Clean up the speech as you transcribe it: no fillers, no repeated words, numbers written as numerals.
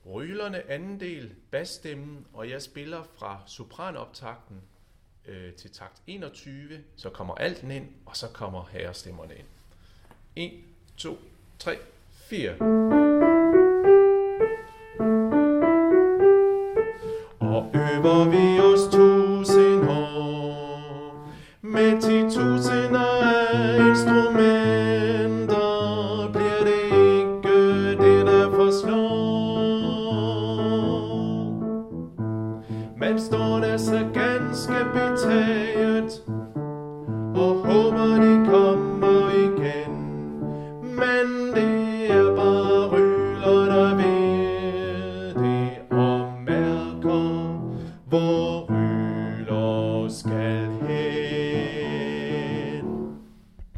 Rylerne anden del, basstemmen, og jeg spiller fra sopranoptakten til takt 21, så kommer alten ind, og så kommer herrestemmerne ind. 1, 2, 3, 4. Og øver vi os 1000 år med 10.000 af instrumenter, bliver det ikke det, der forslår. Man står der så ganske betaget og håber de kommer igen, men